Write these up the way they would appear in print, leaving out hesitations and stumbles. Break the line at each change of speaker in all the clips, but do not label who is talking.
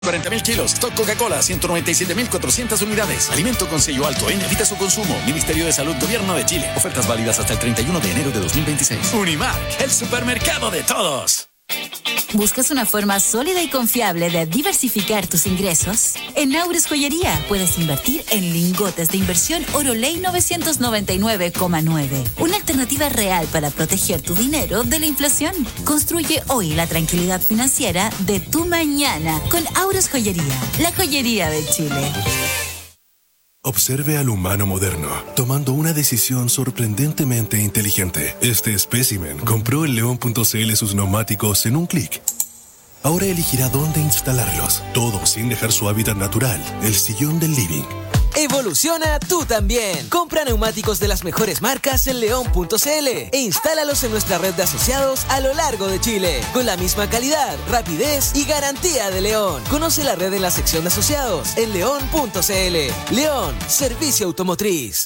40.000 kilos. Stock Coca-Cola, 197.400 unidades. Alimento con sello alto en Evita su consumo. Ministerio de Salud, Gobierno de Chile. Ofertas válidas hasta el 31 de enero de 2026. Unimark, el supermercado de todos.
¿Buscas una forma sólida y confiable de diversificar tus ingresos? En Aures Joyería puedes invertir en lingotes de inversión Oroley 999,9. Una alternativa real para proteger tu dinero de la inflación. Construye hoy la tranquilidad financiera de tu mañana con Aures Joyería, la joyería de Chile.
Observe al humano moderno, tomando una decisión sorprendentemente inteligente. Este espécimen compró en León.cl sus neumáticos en un clic. Ahora elegirá dónde instalarlos, todo sin dejar su hábitat natural, el sillón del living.
Evoluciona tú también. Compra neumáticos de las mejores marcas en León.cl e instálalos en nuestra red de asociados a lo largo de Chile, con la misma calidad, rapidez y garantía de León. Conoce la red en la sección de asociados en León.cl. León, servicio automotriz.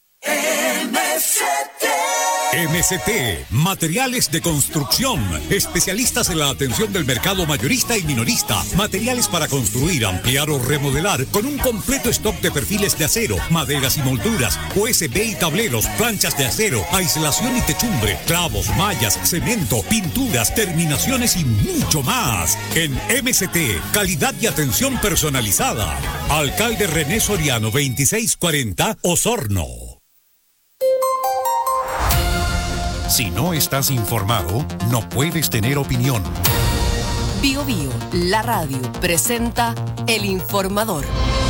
MCT, materiales de construcción, especialistas en la atención del mercado mayorista y minorista, materiales para construir, ampliar o remodelar, con un completo stock de perfiles de acero, maderas y molduras, USB y tableros, planchas de acero, aislación y techumbre, clavos, mallas, cemento, pinturas, terminaciones y mucho más. En MCT, calidad y atención personalizada. Alcalde René Soriano, 2640, Osorno.
Si no estás informado, no puedes tener opinión.
Bio Bio, la radio, presenta El Informador.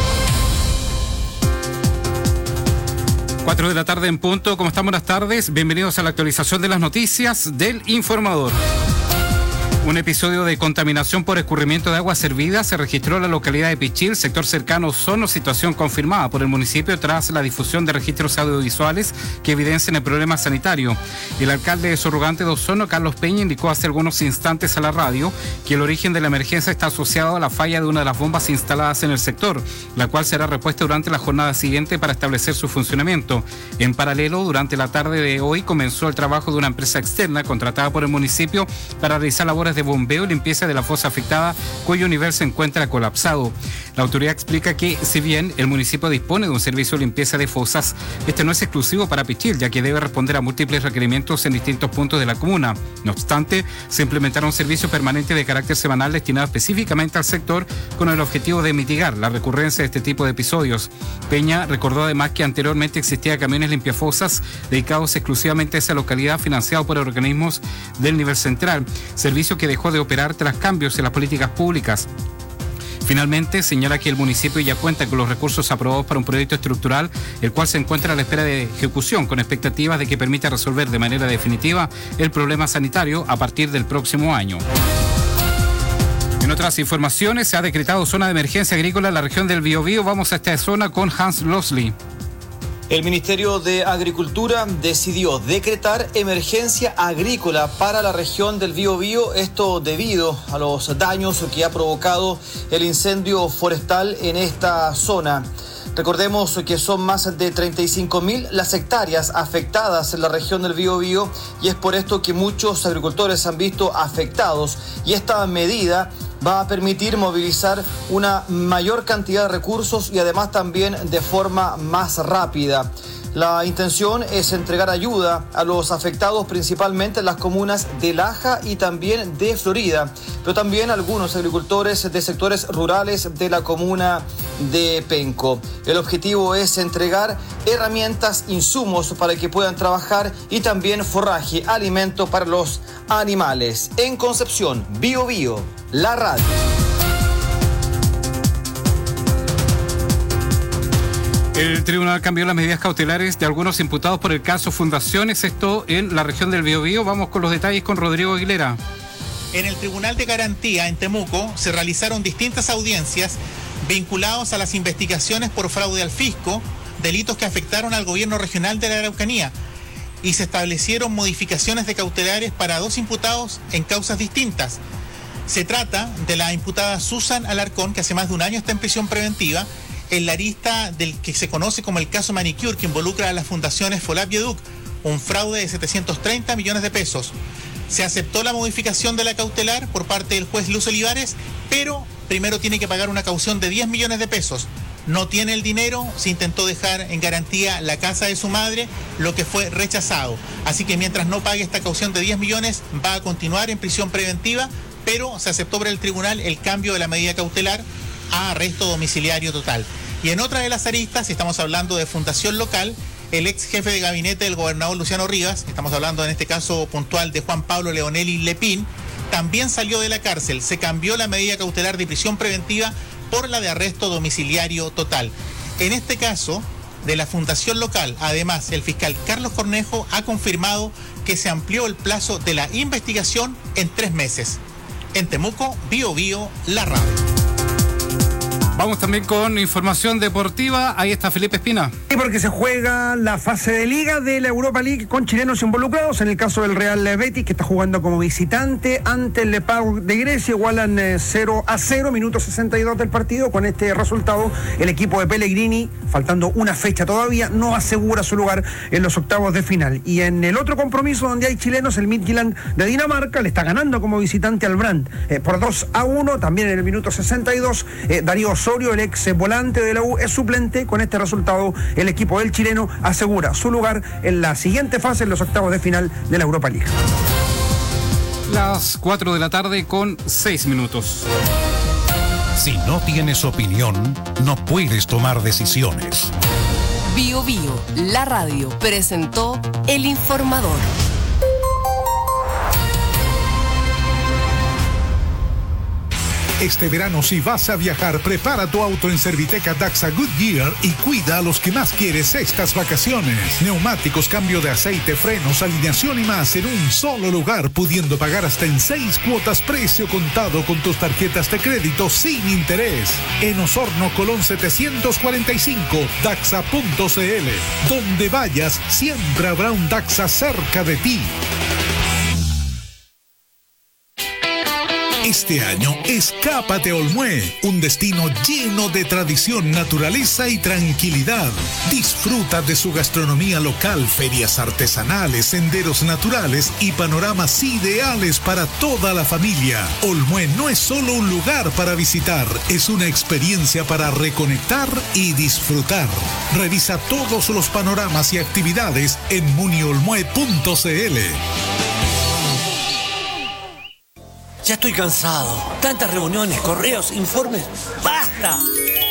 4 de la tarde en punto. ¿Cómo están? Buenas tardes. Bienvenidos a la actualización de las noticias del Informador. Un episodio de contaminación por escurrimiento de agua servida se registró en la localidad de Pichil, sector cercano a Osorno, situación confirmada por el municipio tras la difusión de registros audiovisuales que evidencian el problema sanitario. El alcalde subrogante de Osorno, Carlos Peña, indicó hace algunos instantes a la radio que el origen de la emergencia está asociado a la falla de una de las bombas instaladas en el sector, la cual será repuesta durante la jornada siguiente para establecer su funcionamiento. En paralelo, durante la tarde de hoy comenzó el trabajo de una empresa externa contratada por el municipio para realizar labores de bombeo y limpieza de la fosa afectada, cuyo nivel se encuentra colapsado. La autoridad explica que, si bien el municipio dispone de un servicio de limpieza de fosas, este no es exclusivo para Pichil, ya que debe responder a múltiples requerimientos en distintos puntos de la comuna. No obstante, se implementará un servicio permanente de carácter semanal destinado específicamente al sector con el objetivo de mitigar la recurrencia de este tipo de episodios. Peña recordó además que anteriormente existía camiones limpiafosas dedicados exclusivamente a esa localidad, financiados por organismos del nivel central, servicio que dejó de operar tras cambios en las políticas públicas. Finalmente, señala que el municipio ya cuenta con los recursos aprobados para un proyecto estructural, el cual se encuentra a la espera de ejecución, con expectativas de que permita resolver de manera definitiva el problema sanitario a partir del próximo año. En otras informaciones, se ha decretado zona de emergencia agrícola en la región del Biobío. Vamos a esta zona con Hans Losley.
El Ministerio de Agricultura decidió decretar emergencia agrícola para la región del Biobío, esto debido a los daños que ha provocado el incendio forestal en esta zona. Recordemos que son más de 35.000 las hectáreas afectadas en la región del Biobío y es por esto que muchos agricultores se han visto afectados, y esta medida va a permitir movilizar una mayor cantidad de recursos y además también de forma más rápida. La intención es entregar ayuda a los afectados principalmente en las comunas de Laja y también de Florida, pero también algunos agricultores de sectores rurales de la comuna de Penco. El objetivo es entregar herramientas, insumos para que puedan trabajar y también forraje, alimento para los animales. En Concepción, Bio Bio, la radio.
El tribunal cambió las medidas cautelares de algunos imputados por el caso Fundaciones, esto en la región del Biobío. Vamos con los detalles con Rodrigo Aguilera.
En el Tribunal de Garantía en Temuco se realizaron distintas audiencias vinculadas a las investigaciones por fraude al fisco, delitos que afectaron al gobierno regional de la Araucanía, y se establecieron modificaciones de cautelares para 2 imputados en causas distintas. Se trata de la imputada Susan Alarcón, que hace más de un año está en prisión preventiva, en la arista del que se conoce como el caso Manicure, que involucra a las fundaciones Folap y Educ, un fraude de 730 millones de pesos. Se aceptó la modificación de la cautelar por parte del juez Luz Olivares, pero primero tiene que pagar una caución de 10 millones de pesos. No tiene el dinero, se intentó dejar en garantía la casa de su madre, lo que fue rechazado. Así que mientras no pague esta caución de 10 millones, va a continuar en prisión preventiva, pero se aceptó por el tribunal el cambio de la medida cautelar a arresto domiciliario total. Y en otra de las aristas, estamos hablando de Fundación Local, el ex jefe de gabinete del gobernador Luciano Rivas, estamos hablando en este caso puntual de Juan Pablo Leonelli Lepín, también salió de la cárcel. Se cambió la medida cautelar de prisión preventiva por la de arresto domiciliario total. En este caso, de la Fundación Local, además, el fiscal Carlos Cornejo ha confirmado que se amplió el plazo de la investigación en 3 meses. En Temuco, Bío Bío, la radio.
Vamos también con información deportiva. Ahí está Felipe Espina.
Sí, porque se juega la fase de liga de la Europa League con chilenos involucrados. En el caso del Real Betis, que está jugando como visitante ante el Lepau de Grecia, igualan 0-0, minuto 62 del partido. Con este resultado, el equipo de Pellegrini, faltando una fecha todavía, no asegura su lugar en los octavos de final. Y en el otro compromiso donde hay chilenos, el Midtjylland de Dinamarca le está ganando como visitante al Brandt por 2-1. También en el minuto 62, Darío Osorio, el ex volante de la U, es suplente. Con este resultado, el equipo del chileno asegura su lugar en la siguiente fase, en los octavos de final de la Europa League.
Las 4 de la tarde con 6 minutos.
Si no tienes opinión, no puedes tomar decisiones.
Bío Bío, la radio, presentó El Informador.
Este verano, si vas a viajar, prepara tu auto en Serviteca Daxa Goodyear y cuida a los que más quieres estas vacaciones. Neumáticos, cambio de aceite, frenos, alineación y más en un solo lugar, pudiendo pagar hasta en 6 cuotas precio contado con tus tarjetas de crédito sin interés. En Osorno, Colón 745, Daxa.cl. Donde vayas, siempre habrá un Daxa cerca de ti. Este año, escápate a Olmué, un destino lleno de tradición, naturaleza y tranquilidad. Disfruta de su gastronomía local, ferias artesanales, senderos naturales y panoramas ideales para toda la familia. Olmué no es solo un lugar para visitar, es una experiencia para reconectar y disfrutar. Revisa todos los panoramas y actividades en muniolmue.cl.
Ya estoy cansado. Tantas reuniones, correos, informes. ¡Basta!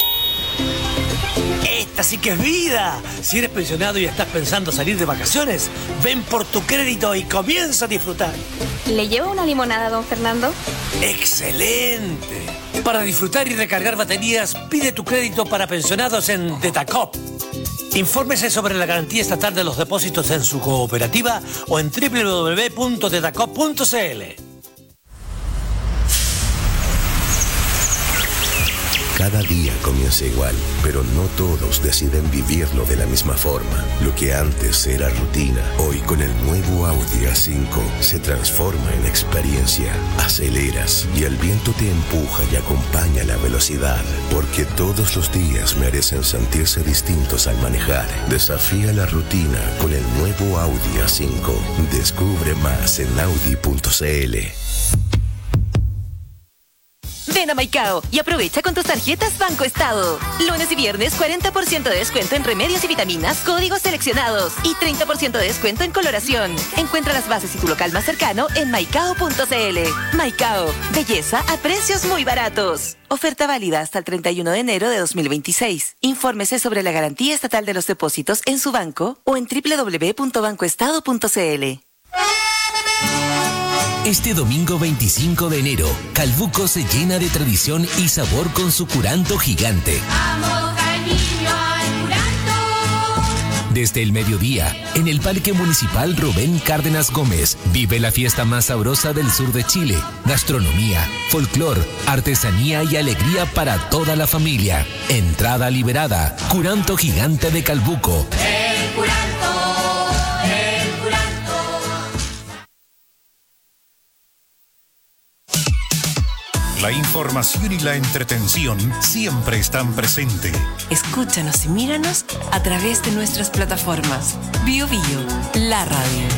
Esta sí que es vida. Si eres pensionado y estás pensando salir de vacaciones, ven por tu crédito y comienza a disfrutar.
¿Le llevo una limonada, don Fernando?
¡Excelente! Para disfrutar y recargar baterías, pide tu crédito para pensionados en Tetacop. Infórmese sobre la garantía estatal de los depósitos en su cooperativa o en www.tetacop.cl.
Cada día comienza igual, pero no todos deciden vivirlo de la misma forma. Lo que antes era rutina, hoy con el nuevo Audi A5 se transforma en experiencia. Aceleras y el viento te empuja y acompaña la velocidad, porque todos los días merecen sentirse distintos al manejar. Desafía la rutina con el nuevo Audi A5. Descubre más en Audi.cl.
Ven a Maicao y aprovecha con tus tarjetas Banco Estado. Lunes y viernes 40% de descuento en remedios y vitaminas, códigos seleccionados y 30% de descuento en coloración. Encuentra las bases y tu local más cercano en maicao.cl. Maicao, belleza a precios muy baratos. Oferta válida hasta el 31 de enero de 2026. Infórmese sobre la garantía estatal de los depósitos en su banco o en www.bancoestado.cl.
Este domingo 25 de enero, Calbuco se llena de tradición y sabor con su curanto gigante. Desde el mediodía, en el Parque Municipal Rubén Cárdenas Gómez, vive la fiesta más sabrosa del sur de Chile. Gastronomía, folclor, artesanía y alegría para toda la familia. Entrada liberada. Curanto gigante de Calbuco.
El curanto.
La información y la entretención siempre están presentes.
Escúchanos y míranos a través de nuestras plataformas. Bío Bío, la radio.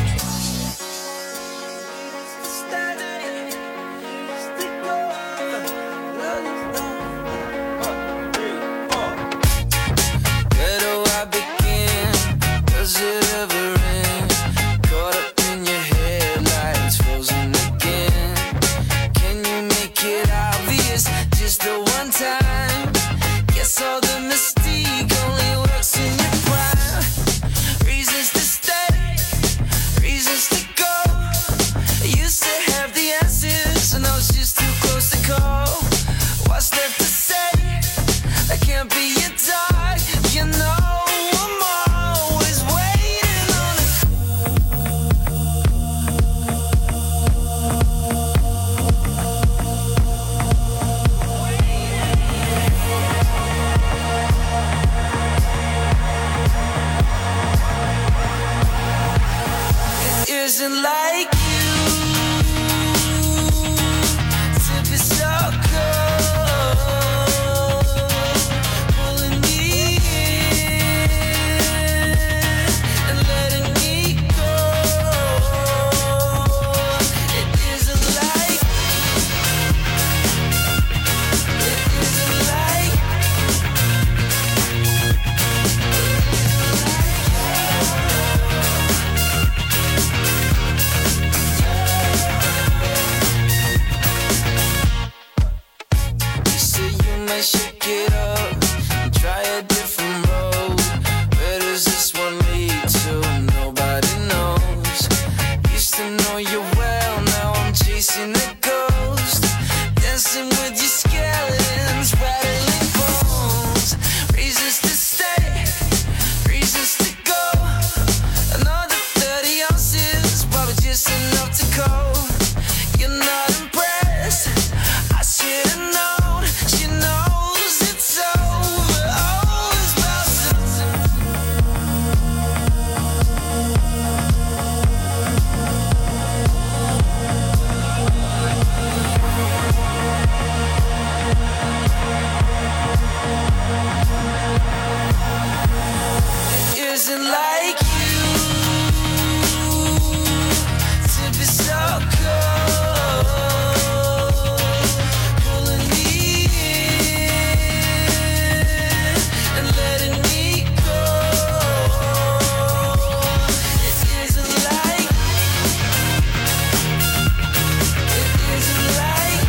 so one time. Guess all the mystique only works in your prime. Reasons to stay, reasons to go. I used to have the answers and I was just too close to call. What's left to say? I can't be your dog, you know. I'm always waiting on a It isn't like you to be so cold, pulling me in and letting me go. It isn't like, it isn't like. You say you might shake it up and try a different road. Where does this one lead to? Nobody knows. Used to know you well, now I'm chasing a ghost. Dancing with your skeletons, rattling bones. Reasons to stay, reasons to go. Another 30 ounces, probably just enough to cope. You're not impressed, I should've known. She knows it's over. Oh, it's about It isn't like you to be so cold, pulling me in and letting me go. It isn't like, it isn't like.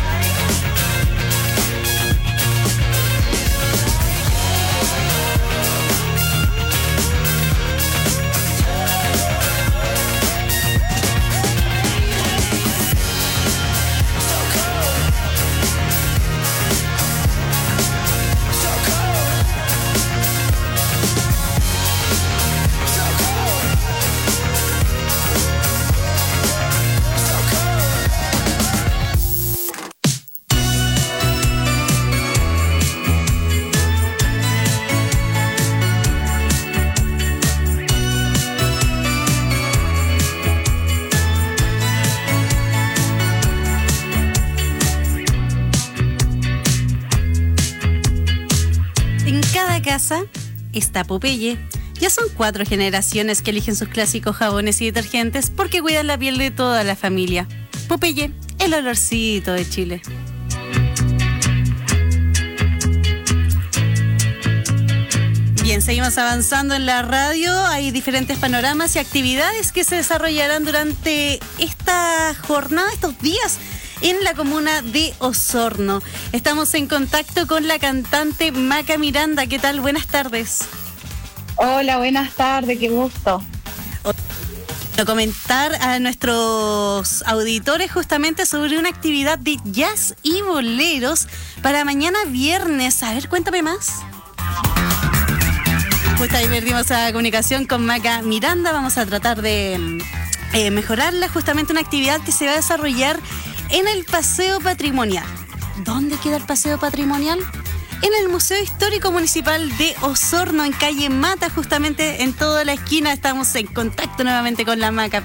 En cada casa está Popeye. Ya son 4 generaciones que eligen sus clásicos jabones y detergentes porque cuidan la piel de toda la familia. Popeye, el olorcito de Chile. Bien, seguimos avanzando en la radio. Hay diferentes panoramas y actividades que se desarrollarán durante esta jornada, estos días, en la comuna de Osorno. Estamos en contacto con la cantante Maca Miranda. ¿Qué tal? Buenas tardes.
Hola, buenas tardes, qué gusto.
Quiero comentar a nuestros auditores justamente sobre una actividad de jazz y boleros para mañana viernes. A ver, cuéntame más. Pues ahí perdimos la comunicación con Maca Miranda. Vamos a tratar de mejorarla. Justamente una actividad que se va a desarrollar en el Paseo Patrimonial. ¿Dónde queda el Paseo Patrimonial? En el Museo Histórico Municipal de Osorno, en calle Mata, justamente en toda la esquina. Estamos en contacto nuevamente con la Maca.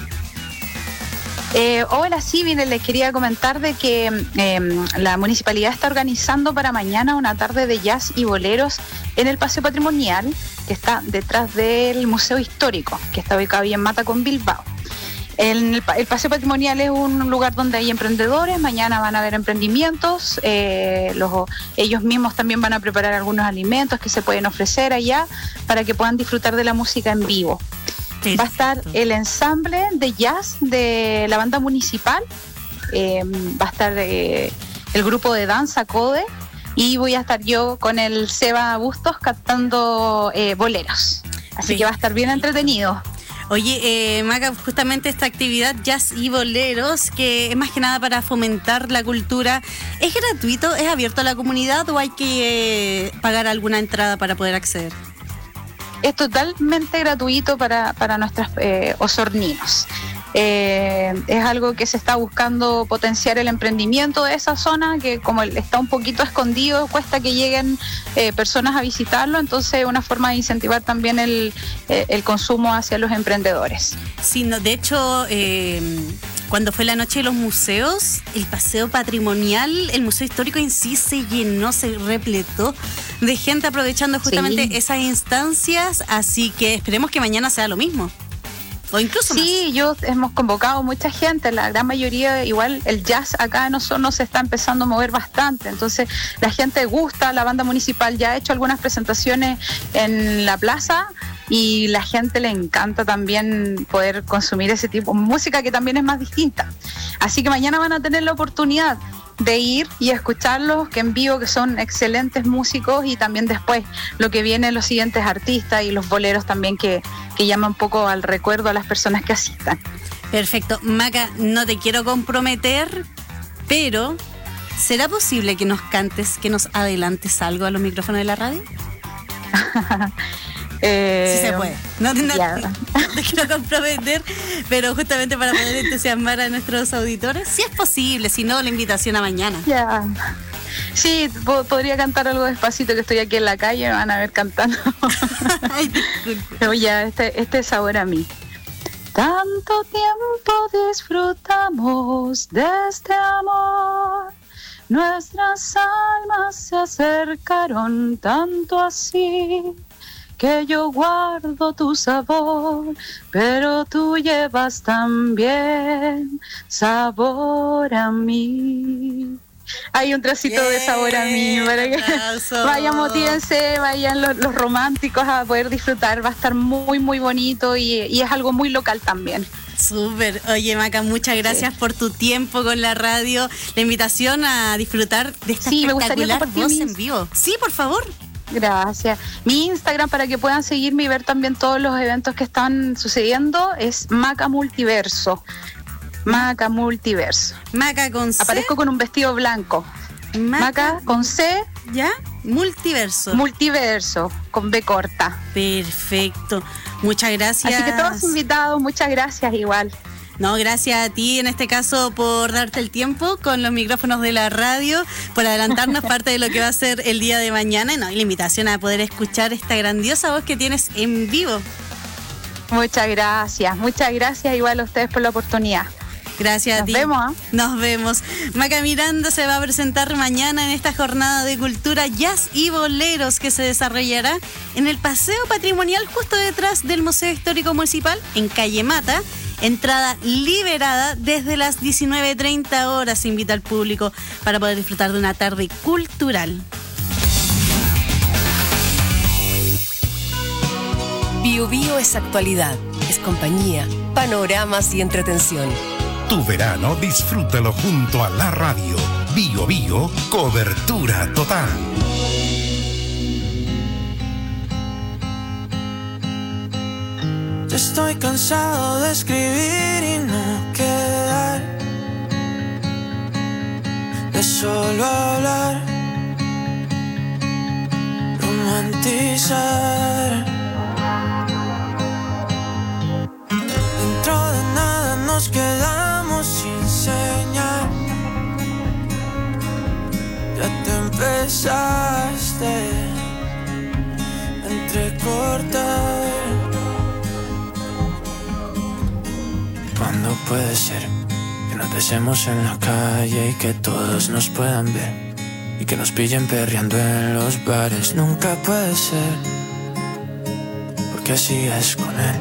Hola, sí, miren, les quería comentar de que la municipalidad está organizando para mañana una tarde de jazz y boleros en el Paseo Patrimonial, que está detrás del Museo Histórico, que está ubicado ahí en Mata con Bilbao. El Paseo Patrimonial es un lugar donde hay emprendedores. Mañana van a haber emprendimientos. Ellos mismos también van a preparar algunos alimentos que se pueden ofrecer allá para que puedan disfrutar de la música en vivo. Va a estar el ensamble de jazz de la banda municipal. Va a estar el grupo de danza CODE, y voy a estar yo con el Seba Bustos cantando boleros. Así que va a estar bien entretenido.
Oye, Maca, justamente esta actividad Jazz y Boleros, que es más que nada para fomentar la cultura, ¿es gratuito, es abierto a la comunidad o hay que pagar alguna entrada para poder acceder?
Es totalmente gratuito para nuestros osorninos. Es algo que se está buscando potenciar el emprendimiento de esa zona, que como está un poquito escondido, cuesta que lleguen personas a visitarlo, entonces es una forma de incentivar también el consumo hacia los emprendedores.
Sí, no, de hecho, cuando fue la noche de los museos, el paseo patrimonial, el museo histórico en sí se llenó, se repletó de gente aprovechando justamente esas instancias, así que esperemos que mañana sea lo mismo. O incluso
sí, hemos convocado mucha gente, la gran mayoría, igual el jazz acá no se está empezando a mover bastante, entonces la gente gusta, la banda municipal ya ha hecho algunas presentaciones en la plaza y la gente le encanta también poder consumir ese tipo de música que también es más distinta. Así que mañana van a tener la oportunidad de ir y escucharlos, que en vivo, que son excelentes músicos, y también después lo que viene, los siguientes artistas y los boleros también que llaman un poco al recuerdo a las personas que asistan.
Perfecto. Maca, no te quiero comprometer, pero ¿será posible que nos cantes, que nos adelantes algo a los micrófonos de la radio? Sí se puede. No te quiero comprometer, pero justamente para poder entusiasmar a nuestros auditores, si es posible, si no, la invitación a mañana.
Ya. Sí, podría cantar algo despacito, que estoy aquí en la calle, me van a ver cantando.
Ay, disculpe.
Pero ya, este sabor a mí. Tanto tiempo disfrutamos de este amor, nuestras almas se acercaron tanto así, que yo guardo tu sabor, pero tú llevas también sabor a mí. Hay un trocito de sabor a mí para que vayan, motívense, vayan los románticos a poder disfrutar. Va a estar muy, muy bonito y es algo muy local también.
Súper. Oye, Maca, muchas gracias por tu tiempo con la radio. La invitación a disfrutar de esta espectacular voz en vivo. Sí, por favor.
Gracias. Mi Instagram, para que puedan seguirme y ver también todos los eventos que están sucediendo, es Maca Multiverso. Maca Multiverso.
Maca con C.
Aparezco con un vestido blanco. Maca con C.
¿Ya? Multiverso.
Multiverso, con B corta.
Perfecto. Muchas gracias.
Así que todos invitados, muchas gracias igual.
No, gracias a ti en este caso por darte el tiempo con los micrófonos de la radio, por adelantarnos parte de lo que va a ser el día de mañana, y la invitación a poder escuchar esta grandiosa voz que tienes en vivo.
Muchas gracias igual a ustedes por la oportunidad.
Gracias a ti.
Nos vemos.
Nos vemos. Maca Miranda se va a presentar mañana en esta jornada de cultura Jazz y Boleros que se desarrollará en el Paseo Patrimonial justo detrás del Museo Histórico Municipal en Calle Mata. Entrada liberada desde las 19:30 horas. Se invita al público para poder disfrutar de una tarde cultural.
Bio Bio es actualidad, es compañía, panoramas y entretención.
Tu verano disfrútalo junto a la radio. Bio Bio, cobertura total.
Ya estoy cansado de escribir y no quedar, de solo hablar, romantizar. Dentro de nada nos quedamos sin señal. Ya te empezaste a entrecortar. ¿Cuándo puede ser que nos besemos en la calle y que todos nos puedan ver? Y que nos pillen perreando en los bares. Nunca puede ser, porque así es con él.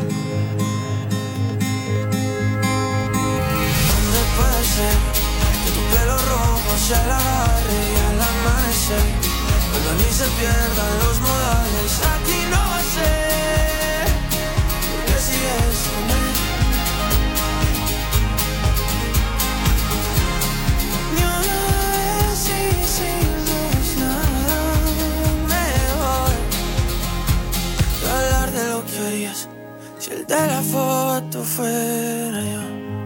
¿Dónde puede ser que tu pelo rojo se agarre y al amanecer cuando ni se pierdan los modales? Aquí no va a ser, porque así es con él. Ni una vez de la foto fuera yo.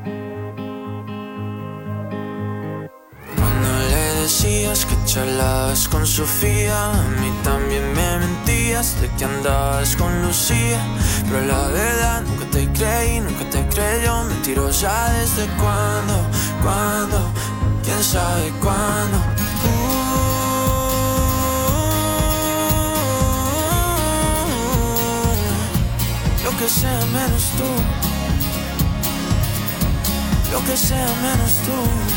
Cuando le decías que charlabas con Sofía, a mí también me mentías de que andabas con Lucía. Pero la verdad nunca te creí, nunca te creyó. Mentirosa desde cuándo, quién sabe cuándo. Lo que sea menos tú, lo que sea menos tú.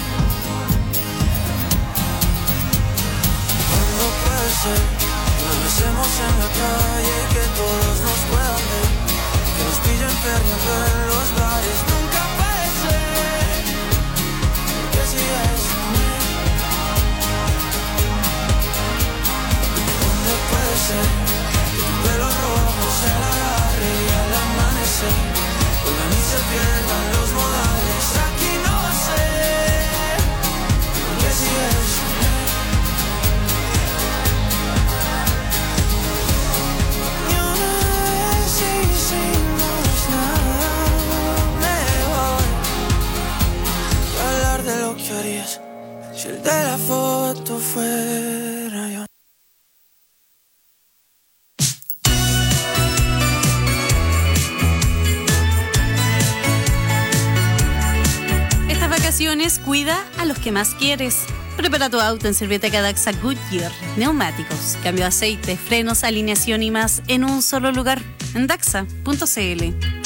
¿Cuándo puede ser que nos besemos en la calle, que todos nos puedan ver, que nos pillen perreando en los bares? Nunca puede ser, porque si es ¿dónde puede ser que tu pelo rojo se la agarre y al amanecer vuelvan y se pierdan los modales? Aquí no sé, porque si es de lo que harías si el de la foto fuera yo.
Estas vacaciones cuida a los que más quieres. Prepara tu auto en Servietec Daxa Goodyear. Neumáticos, cambio de aceite, frenos, alineación y más en un solo lugar. En daxa.cl.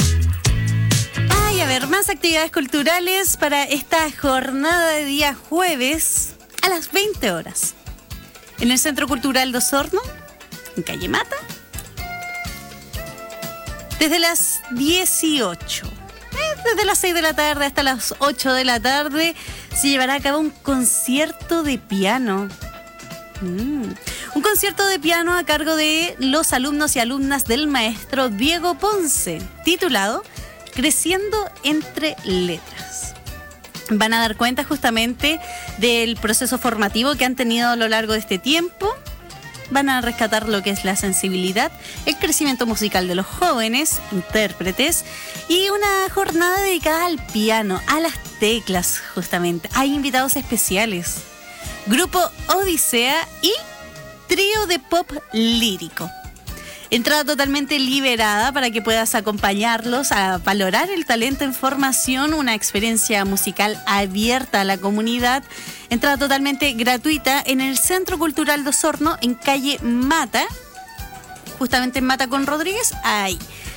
A ver, más actividades culturales para esta jornada de día jueves a las 20 horas. En el Centro Cultural de Osorno, en calle Mata, desde las 18. Desde las 6 de la tarde hasta las 8 de la tarde se llevará a cabo un concierto de piano. Un concierto de piano a cargo de los alumnos y alumnas del maestro Diego Ponce, titulado Creciendo entre letras. Van a dar cuenta justamente del proceso formativo que han tenido a lo largo de este tiempo. Van a rescatar lo que es la sensibilidad, el crecimiento musical de los jóvenes, intérpretes, y una jornada dedicada al piano, a las teclas justamente. Hay invitados especiales. Grupo Odisea y trío de pop lírico. Entrada totalmente liberada para que puedas acompañarlos a valorar el talento en formación, una experiencia musical abierta a la comunidad. Entrada totalmente gratuita en el Centro Cultural de Osorno, en calle Mata, justamente en Mata con Rodríguez, ahí.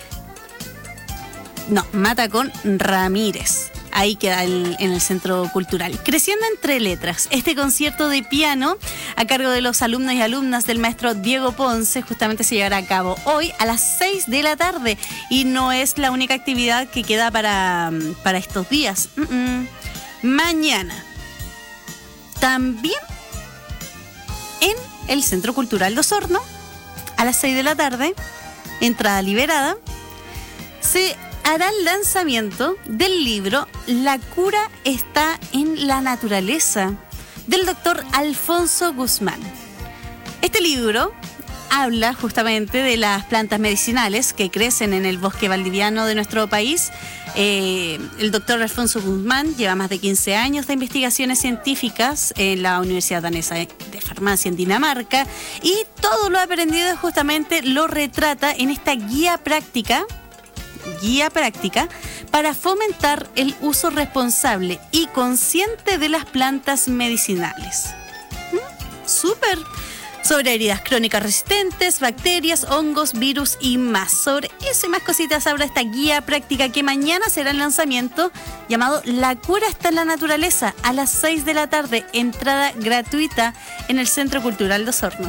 No, Mata con Ramírez. Ahí queda en el Centro Cultural. Creciendo entre letras, este concierto de piano a cargo de los alumnos y alumnas del maestro Diego Ponce justamente se llevará a cabo hoy a las 6 de la tarde. Y no es la única actividad que queda para estos días. Mañana, también en el Centro Cultural de Osorno, a las 6 de la tarde, entrada liberada, se hará el lanzamiento del libro La cura está en la naturaleza, del doctor Alfonso Guzmán. Este libro habla justamente de las plantas medicinales que crecen en el bosque valdiviano de nuestro país. El doctor Alfonso Guzmán lleva más de 15 años de investigaciones científicas en la Universidad Danesa de Farmacia en Dinamarca, y todo lo aprendido justamente lo retrata en esta guía práctica para fomentar el uso responsable y consciente de las plantas medicinales. ¡Súper! Sobre heridas crónicas resistentes, bacterias, hongos, virus y más. Sobre eso y más cositas habla esta guía práctica que mañana será el lanzamiento, llamado La cura está en la naturaleza, a las 6 de la tarde. Entrada gratuita en el Centro Cultural de Osorno.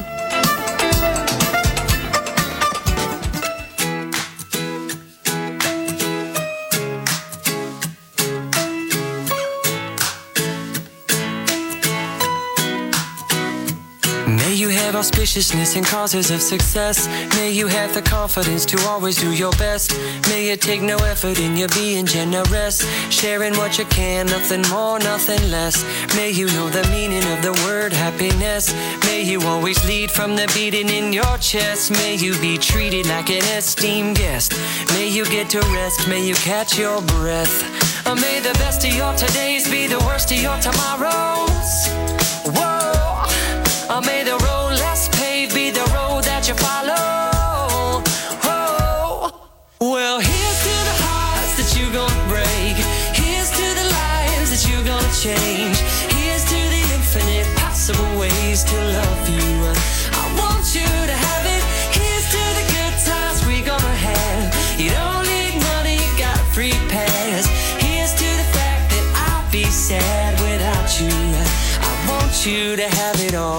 May you have a auspiciousness and causes of success. May you have the confidence to always do your best. May you take no effort in your being generous, sharing what you can, nothing more, nothing less. May you know the meaning of the word happiness. May you always lead from the beating in your chest. May you be treated like an esteemed guest. May you get to rest, may you catch your breath. May the best of your todays be the worst of your tomorrows. Whoa. May the road less paved be the road that you follow. Whoa. Well, here's to the hearts that you're gonna break. Here's to the lives that you're gonna change. Here's to the infinite possible ways to love you. I want you to have it. Here's to the good times we're gonna have. You don't need money, you got a free pass. Here's to the fact that I'll be sad without you. I want you to have it all.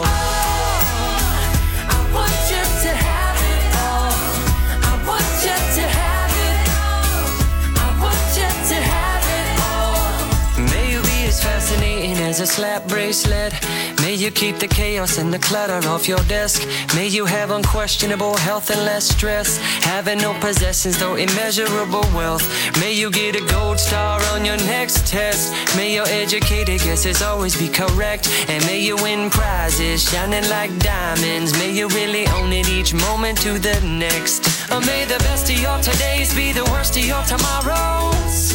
I want you to have it all. I want you to have it all. I want you to have it all. May you be as fascinating as a slap bracelet. May you keep the chaos and the clutter off your desk. May you have unquestionable health and less stress. Having no possessions, though immeasurable wealth. May you get a gold star on your next test. May your educated guesses always be correct. And may you win prizes shining like diamonds. May you really own it each moment to the next. May the best of your todays be the worst of your tomorrows.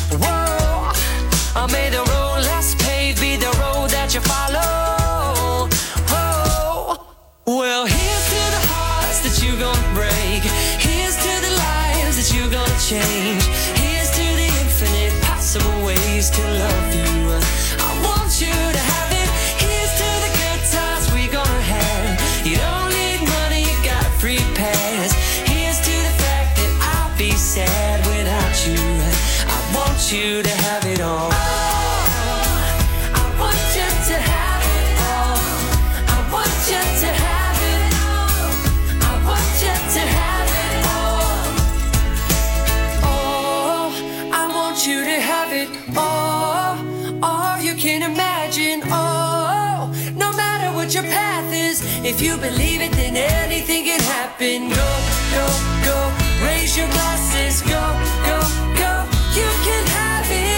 Whoa. May the road less paved be the road that you follow. Whoa. Well, here's to the hearts that you're gonna break. Here's to the lives that you're gonna change. Here's to the infinite possible ways to love you. I want you to have it. Here's to the good times we're gonna have. You don't need money, you got a free pass. Here's to the fact that I'll be sad without you. I want you to have it all. I want you to have it all. I want you to have it all. I want you to have it all. Oh, I want you to have it all. All you can imagine. Oh, no matter what your path is, if you believe it, then anything can happen. Go, go, go. Raise your glasses. Go, go, go. You can have it.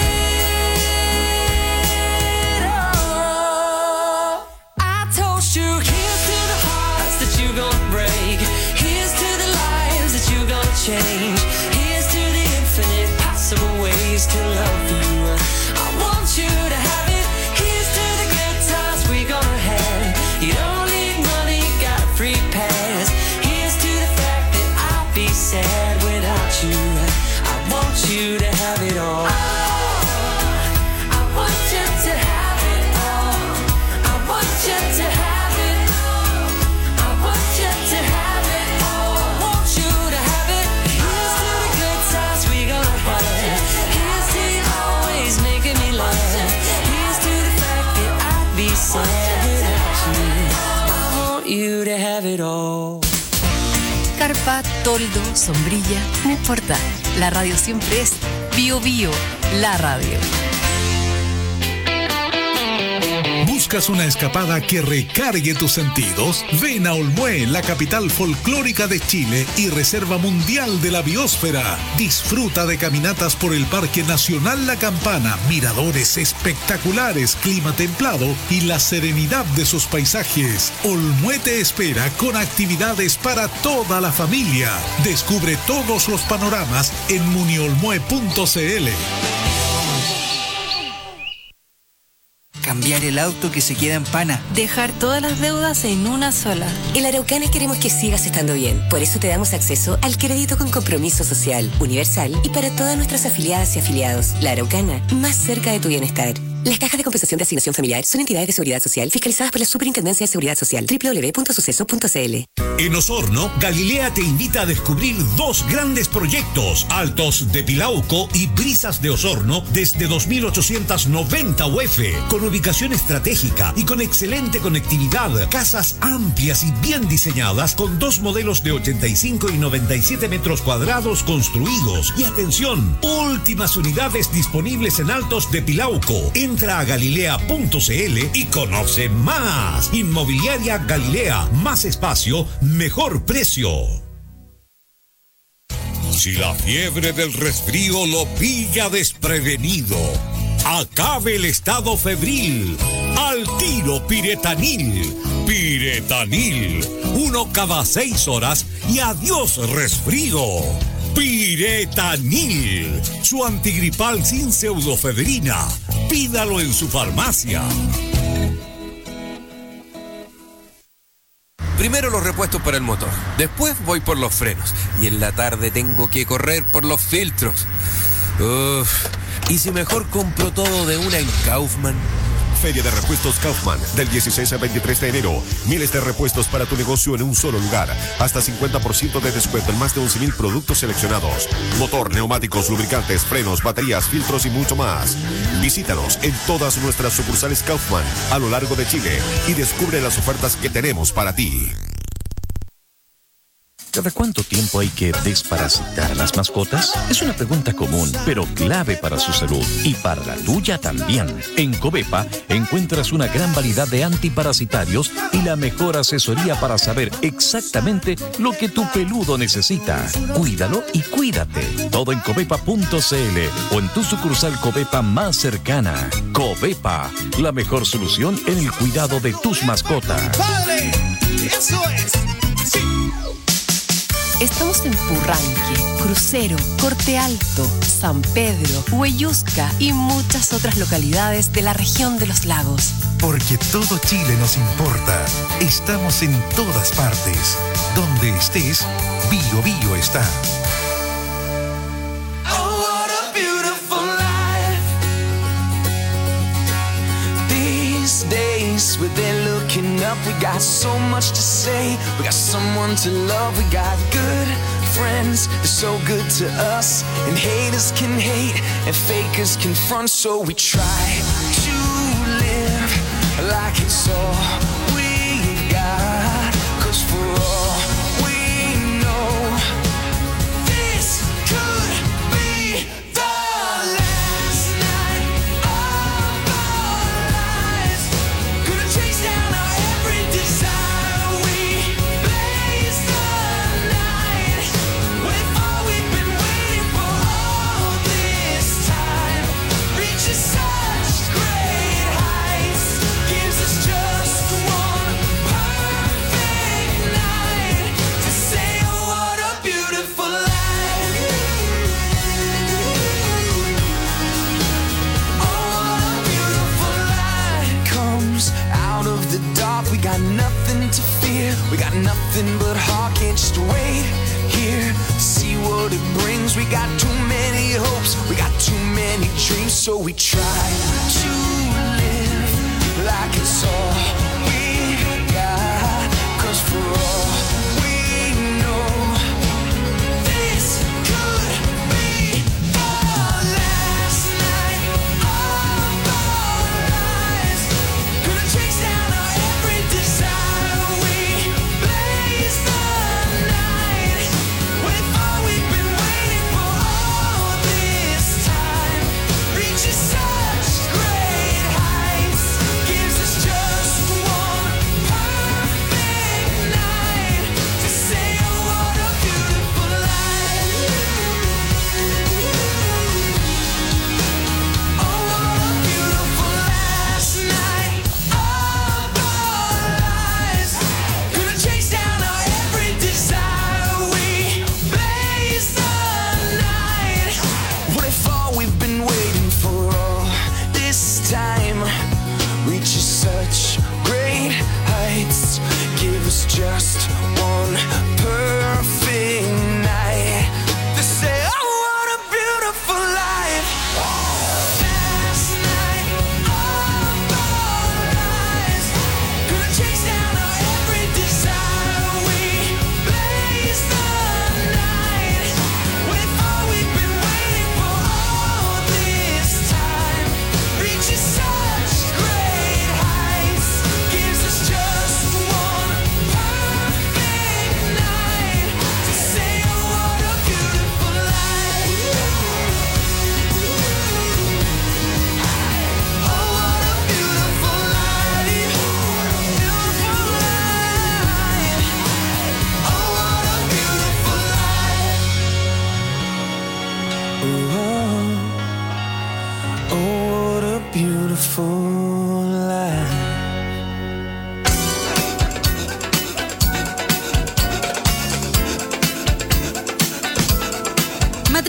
Change. Here's to the infinite possible ways to love you. I want you to have it. Here's to the good times we're gonna have. You don't need money, you got a free pass. Here's to the fact that I'll be sad without you. I want you to have it all. I want you to have it all. I want you to have it all. I want you to have it all. I want you to have it. Here's to the good times we gonna have. Here's to you always making me laugh. Here's to the fact that I'll be sad without you. I want you to have it all.
Carpa, toldo, sombrilla, no importa. La radio siempre es Bio Bio, la radio.
¿Buscas una escapada que recargue tus sentidos? Ven a Olmué, la capital folclórica de Chile y reserva mundial de la biosfera. Disfruta de caminatas por el Parque Nacional La Campana, miradores espectaculares, clima templado y la serenidad de sus paisajes. Olmué te espera con actividades para toda la familia. Descubre todos los panoramas en muniolmue.cl.
Cambiar el auto que se queda en pana.
Dejar todas las deudas en una sola.
En La Araucana queremos que sigas estando bien. Por eso te damos acceso al crédito con compromiso social, universal y para todas nuestras afiliadas y afiliados. La Araucana, más cerca de tu bienestar. Las cajas de compensación de asignación familiar son entidades de seguridad social fiscalizadas por la Superintendencia de Seguridad Social. www.suceso.cl.
En Osorno, Galilea te invita a descubrir dos grandes proyectos: Altos de Pilauco y Brisas de Osorno desde 2.890 UF, con ubicación estratégica y con excelente conectividad, casas amplias y bien diseñadas con dos modelos de 85 y 97 metros cuadrados construidos. Y atención, últimas unidades disponibles en Altos de Pilauco. En Entra a galilea.cl y conoce más. Inmobiliaria Galilea, más espacio, mejor precio. Si la fiebre del resfrío lo pilla desprevenido, acabe el estado febril. Al tiro Piretanil. Piretanil. 1 cada 6 horas y adiós resfrío. Piretanil. Su antigripal sin pseudofebrina. Pídalo en su farmacia.
Primero los repuestos para el motor, después voy por los frenos y en la tarde tengo que correr por los filtros. ¿Y si mejor compro todo de una en Kaufman?
Feria de Repuestos Kaufman, del 16 al 23 de enero. Miles de repuestos para tu negocio en un solo lugar. Hasta 50% de descuento en más de 11,000 productos seleccionados. Motor, neumáticos, lubricantes, frenos, baterías, filtros y mucho más. Visítanos en todas nuestras sucursales Kaufman a lo largo de Chile y descubre las ofertas que tenemos para ti.
¿Cada cuánto tiempo hay que desparasitar a las mascotas? Es una pregunta común, pero clave para su salud y para la tuya también. En Covepa encuentras una gran variedad de antiparasitarios y la mejor asesoría para saber exactamente lo que tu peludo necesita. Cuídalo y cuídate. Todo en covepa.cl o en tu sucursal Covepa más cercana. Covepa, la mejor solución en el cuidado de tus mascotas.
¡Padre! ¡Eso es! ¡Sí!
Estamos en Purranque, Crucero, Corte Alto, San Pedro, Huellusca y muchas otras localidades de la región de los lagos.
Porque todo Chile nos importa. Estamos en todas partes. Donde estés, Bio Bio está.
Oh, what a beautiful life. These days we've been looking up. We got so much to say. We got someone to love. We got good friends. They're so good to us. And haters can hate and fakers can front. So we try to live like it's all we got. 'Cause for all we know, this could be the last night of our lives. Gonna chase down our every desire. We blaze the night with all we've been waiting for all this time. Reaches such great heights, gives us just one perfect night to say, oh, what a beautiful life. Oh, what a beautiful life. Comes out of the dark, we got nothing to fear. We got nothing but heart, can't just wait here. See what it brings. We got too many hopes, we got too many dreams. So we try to live like it's all we got. 'Cause for all we know, this could be the last night of our lives. Gonna chase down our every desire. We blaze the night with all we've been waiting for all this time. Reaches such great heights, gives us just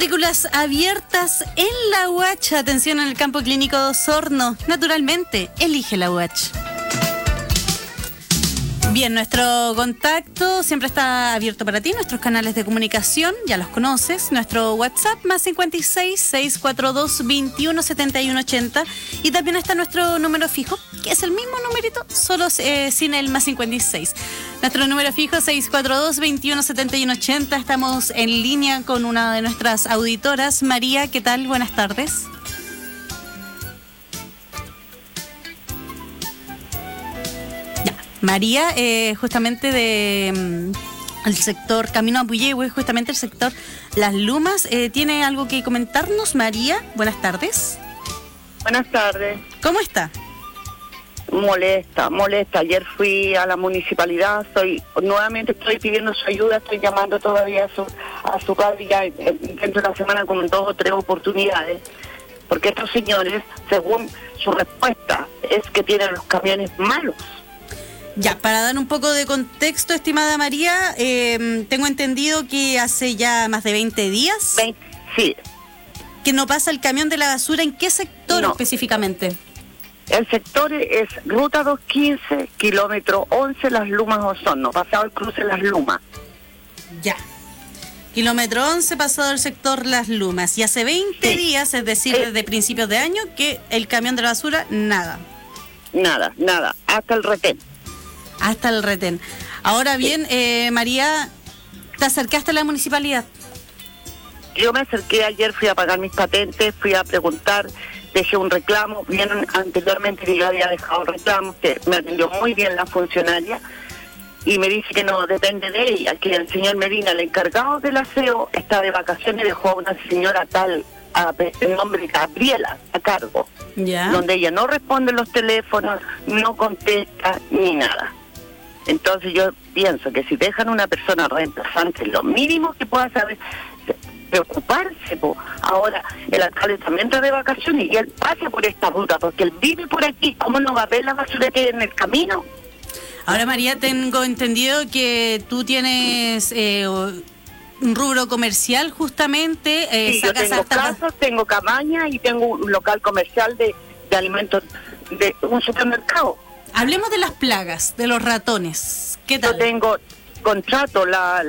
Matrículas abiertas en la UACH. Atención en el campo clínico de Osorno. Naturalmente, elige la UACH. Bien, nuestro contacto siempre está abierto para ti. Nuestros canales de comunicación, ya los conoces. Nuestro WhatsApp, más 56 642 21 71 80. Y también está nuestro número fijo, que es el mismo numerito, solo sin el más 56. Nuestro número fijo, 642 21 71 80. Estamos en línea con una de nuestras auditoras. María, ¿qué tal? Buenas tardes. María, justamente de el sector Camino a Puyehue, justamente el sector Las Lumas, ¿tiene algo que comentarnos? María, buenas tardes.
Buenas tardes.
¿Cómo está?
Molesta. Ayer fui a la municipalidad, nuevamente estoy pidiendo su ayuda, estoy llamando todavía a su padre ya dentro de la semana con 2 o 3 oportunidades, porque estos señores, según su respuesta, es que tienen los camiones malos.
Ya, para dar un poco de contexto, estimada María, tengo entendido que hace ya más de 20 días.
Sí.
Que no pasa el camión de la basura. ¿En qué sector específicamente?
El sector es Ruta 215, kilómetro 11, Las Lumas, Osorno, pasado el cruce Las Lumas.
Ya. Kilómetro 11, pasado el sector Las Lumas. Y hace 20 días, es decir, desde principios de año, que el camión de la basura, nada.
Nada, hasta el retén.
Hasta el retén. Ahora bien, María, ¿te acercaste a la municipalidad?
Yo me acerqué ayer, fui a pagar mis patentes, fui a preguntar, dejé un reclamo. Bien, anteriormente yo había dejado reclamo, que me atendió muy bien la funcionaria, y me dice que no depende de ella, que el señor Medina, el encargado del aseo, está de vacaciones y dejó a una señora tal, el nombre de Gabriela, a cargo.
Ya.
Donde ella no responde los teléfonos, no contesta, ni nada. Entonces yo pienso que si dejan una persona reemplazante, lo mínimo que pueda saber, preocuparse. Ahora, el alcalde también está de vacaciones y él pasa por esta ruta, porque él vive por aquí. ¿Cómo no va a ver la basura que hay en el camino?
Ahora, María, tengo entendido que tú tienes un rubro comercial, justamente.
Sí, yo tengo casas, tengo cabañas y tengo un local comercial de alimentos, de un supermercado.
Hablemos de las plagas, de los ratones. ¿Qué tal?
Yo tengo contrato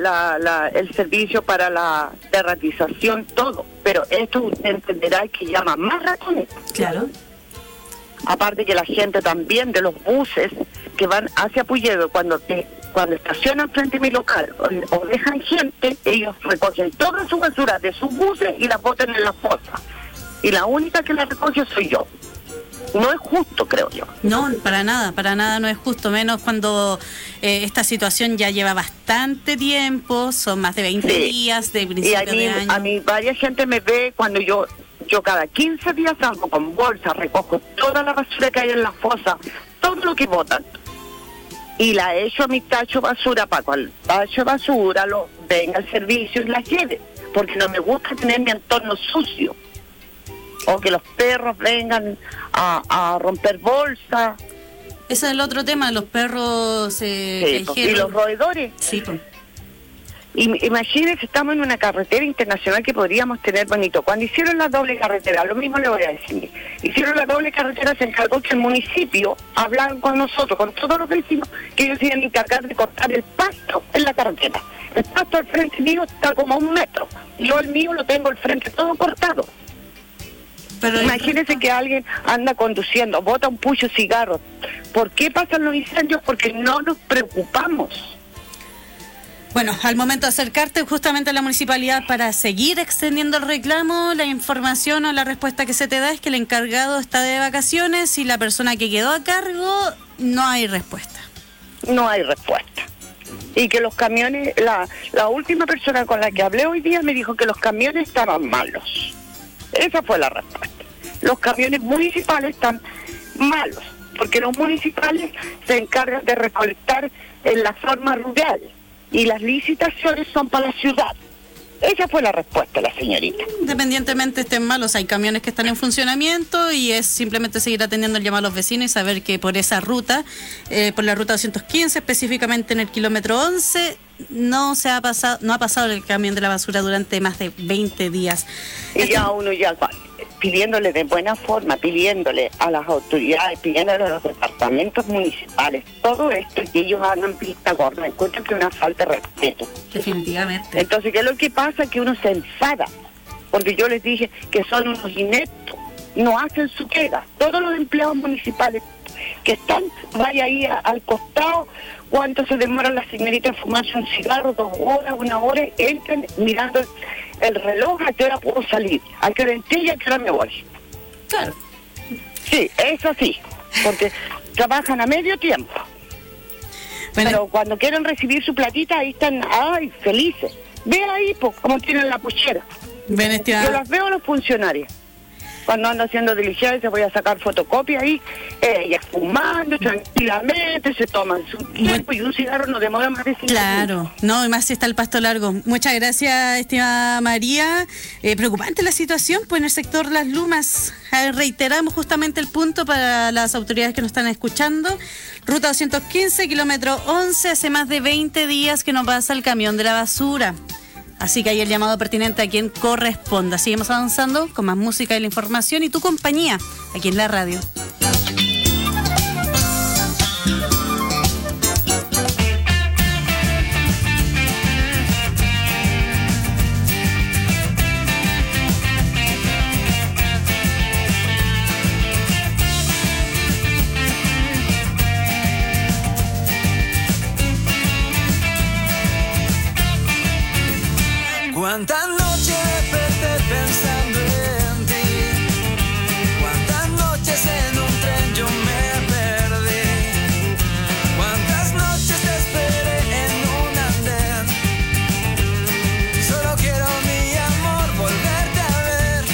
el servicio para la derratización, todo, pero esto usted entenderá que llama más ratones.
Claro.
Aparte que la gente también de los buses que van hacia Puyehue, cuando estacionan frente a mi local o dejan gente, ellos recogen toda su basura de sus buses y la botan en la fosa. Y la única que la recoge soy yo. No es justo, creo yo.
No, para nada no es justo, menos cuando esta situación ya lleva bastante tiempo, son más de 20 días de principio de año.
A mí varias gente me ve cuando yo cada 15 días salgo con bolsa, recojo toda la basura que hay en la fosa, todo lo que botan, y la echo a mi tacho basura para cuando el tacho basura venga al servicio y la lleve, porque no me gusta tener mi entorno sucio. O que los perros vengan a romper bolsas.
Ese es el otro tema, los perros
y los roedores.
Sí, pues.
Imagínense, estamos en una carretera internacional que podríamos tener bonito. Cuando hicieron la doble carretera, lo mismo le voy a decir. Hicieron la doble carretera, se encargó que el municipio hablaran con nosotros, con todos los vecinos, que ellos se iban a encargar de cortar el pasto en la carretera. El pasto al frente mío está como a 1 metro. Yo el mío lo tengo al frente todo cortado. Pero imagínense que alguien anda conduciendo, bota un pucho de cigarros. ¿Por qué pasan los incendios? Porque no nos preocupamos.
Bueno, al momento de acercarte justamente a la municipalidad para seguir extendiendo el reclamo, la información o la respuesta que se te da es que el encargado está de vacaciones y la persona que quedó a cargo, no hay respuesta.
No hay respuesta. Y que los camiones, la última persona con la que hablé hoy día me dijo que los camiones estaban malos. Esa fue la respuesta. Los camiones municipales están malos, porque los municipales se encargan de recolectar en la forma rural y las licitaciones son para la ciudad. Esa fue la respuesta de la señorita.
Independientemente estén malos, hay camiones que están en funcionamiento y es simplemente seguir atendiendo el llamado a los vecinos y saber que por esa ruta, por la ruta 215, específicamente en el kilómetro 11, no ha pasado el camión de la basura durante más de 20 días.
Y ya uno pidiéndole de buena forma, pidiéndole a las autoridades, pidiéndole a los departamentos municipales, todo esto, que ellos hagan vista gorda, encuentro que es una falta de respeto.
Definitivamente.
Entonces, ¿qué es lo que pasa? Que uno se enfada, porque yo les dije que son unos ineptos, no hacen su pega. Todos los empleados municipales que están, vaya ahí al costado, cuánto se demora la señorita en fumarse un cigarro, 2 horas, 1 hora, entran mirando el reloj, a qué hora puedo salir, a qué hora entré y a qué hora me voy.
Claro.
Sí, eso sí, porque trabajan a medio tiempo. Bueno. Pero cuando quieren recibir su platita, ahí están, ay, felices. Ve ahí, pues, como tienen la puchera. Yo las veo a los funcionarios. Cuando ando haciendo diligencia voy a sacar fotocopia ahí, ellas fumando tranquilamente, se toman su tiempo y un cigarro no demora más de 5 minutos.
Claro, no, y más si está el pasto largo. Muchas gracias, estimada María. Preocupante la situación, pues en el sector Las Lumas. Reiteramos justamente el punto para las autoridades que nos están escuchando. Ruta 215, kilómetro 11, hace más de 20 días que no pasa el camión de la basura. Así que hay el llamado pertinente a quien corresponda. Seguimos avanzando con más música y la información y tu compañía aquí en la radio.
Cuántas noches desperté pensando en ti, cuántas noches en un tren yo me perdí, cuántas noches te esperé en un andén. Solo quiero mi amor volverte a ver.